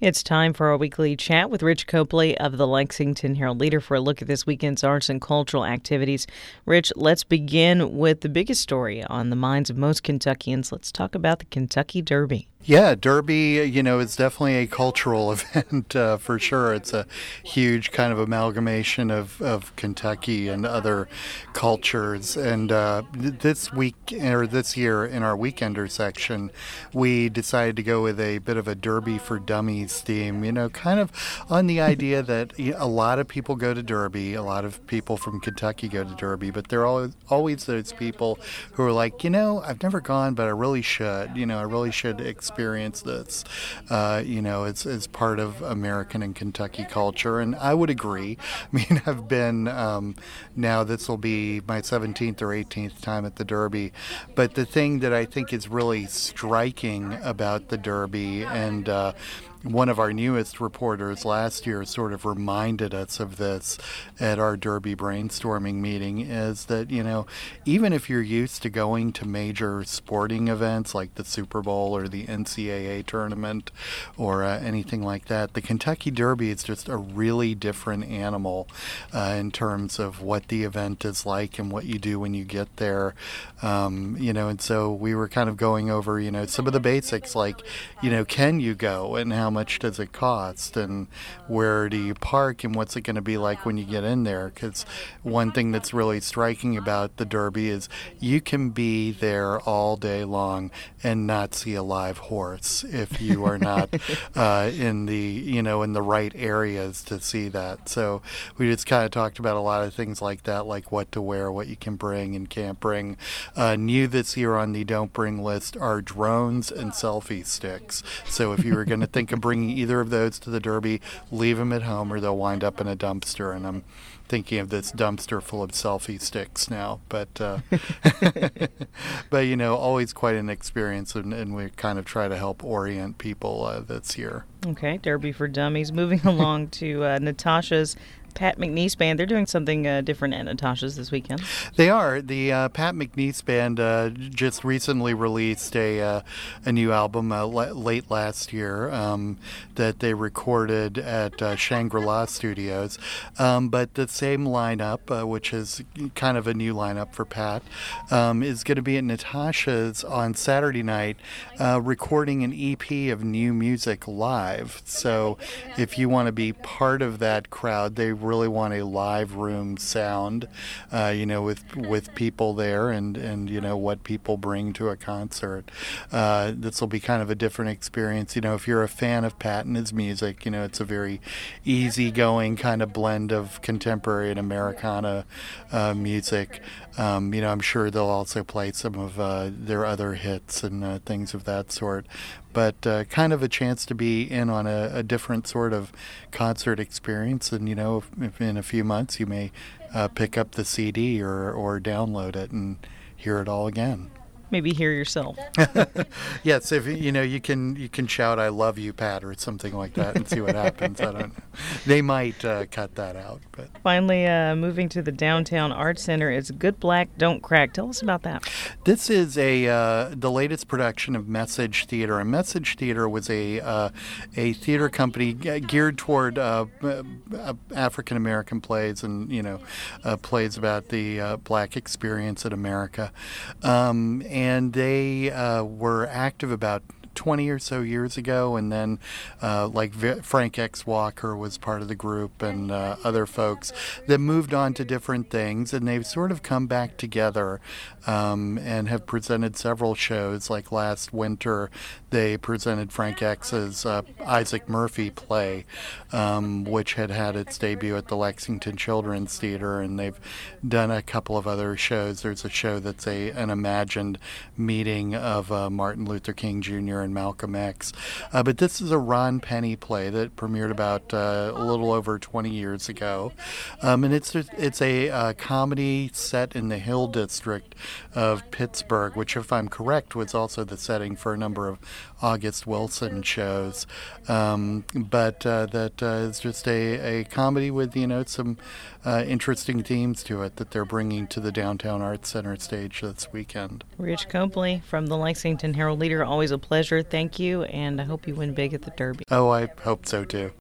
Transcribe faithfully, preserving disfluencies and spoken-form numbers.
It's time for our weekly chat with Rich Copley of the Lexington Herald-Leader for a look at this weekend's arts and cultural activities. Rich, let's begin with the biggest story on the minds of most Kentuckians. Let's talk about the Kentucky Derby. Yeah, Derby, you know, is definitely a cultural event uh, for sure. It's a huge kind of amalgamation of, of Kentucky and other cultures. And uh, this week, or this year, in our Weekender section, we decided to go with a bit of a Derby for Dummies theme, you know, kind of on the idea that a lot of people go to Derby, a lot of people from Kentucky go to Derby, but there are always, always those people who are like, you know, I've never gone, but I really should, you know, I really should experience experience this. Uh, you know, it's, it's part of American and Kentucky culture, and I would agree. I mean, I've been, um, now this will be my seventeenth or eighteenth time at the Derby, but the thing that I think is really striking about the Derby, and uh, one of our newest reporters last year sort of reminded us of this at our Derby brainstorming meeting, is that, you know, even if you're used to going to major sporting events like the Super Bowl or the N C double A tournament or uh, anything like that, the Kentucky Derby is just a really different animal uh, in terms of what the event is like and what you do when you get there. Um, you know, and so we were kind of going over, you know, some of the basics, like, you know, can you go and how much does it cost and where do you park and what's it going to be like when you get in there? Because one thing that's really striking about the Derby is you can be there all day long and not see a live horse if you are not uh, in the, you know, in the right areas to see that. So we just kind of talked about a lot of things like that, like what to wear, what you can bring and can't bring. Uh, new this year on the don't bring list are drones and selfie sticks. So if you were going to think of bringing either of those to the Derby, leave them at home or they'll wind up in a dumpster. And I'm thinking of this dumpster full of selfie sticks now. But, uh, but you know, always quite an experience, and, and we kind of try to help orient people uh, this year. Okay, Derby for Dummies. Moving along to uh, Natasha's Pat McNeese Band. They're doing something uh, different at Natasha's this weekend. They are. The uh, Pat McNeese Band uh, just recently released a uh, a new album uh, l- late last year um, that they recorded at uh, Shangri-La Studios. Um, but the same lineup, uh, which is kind of a new lineup for Pat, um, is going to be at Natasha's on Saturday night, uh, recording an E P of new music live. So if you want to be part of that crowd, they really want a live room sound, uh, you know, with with people there and, and, you know, what people bring to a concert. Uh, this will be kind of a different experience. You know, if you're a fan of Pat and his music, you know, it's a very easygoing kind of blend of contemporary and Americana uh, music. Um, you know, I'm sure they'll also play some of uh, their other hits and uh, things of that sort. But uh, kind of a chance to be in on a, a different sort of concert experience. And, you know, if, if in a few months you may uh, pick up the C D or, or download it and hear it all again. Maybe hear yourself. Yes, if you know, you can you can shout "I love you, Pat" or something like that, and see what happens. I don't know. They might uh, cut that out. But finally, uh, moving to the Downtown Arts Center, it's Good Black, Don't Crack. Tell us about that. This is a uh, the latest production of Message Theater. And Message Theater was a uh, a theater company geared toward uh, African American plays and you know uh, plays about the uh, Black experience in America. Um, and And they uh, were active about twenty or so years ago, and then uh, like v- Frank X. Walker was part of the group and uh, other folks that moved on to different things, and they've sort of come back together um, and have presented several shows. Like last winter, they presented Frank X's uh, Isaac Murphy play, um, which had had its debut at the Lexington Children's Theater, and they've done a couple of other shows. There's a show that's a an imagined meeting of uh, Martin Luther King Junior and Malcolm X. Uh, but this is a Ron Penny play that premiered about uh, a little over twenty years ago. Um, and it's it's a uh, comedy set in the Hill District of Pittsburgh, which, if I'm correct, was also the setting for a number of August Wilson shows. Um, but uh, that uh, is just a, a comedy with, you know, some uh, interesting themes to it that they're bringing to the Downtown Arts Center stage this weekend. Rich Copley from the Lexington Herald-Leader, always a pleasure pleasure. Thank you, and I hope you win big at the Derby. Oh, I hope so too.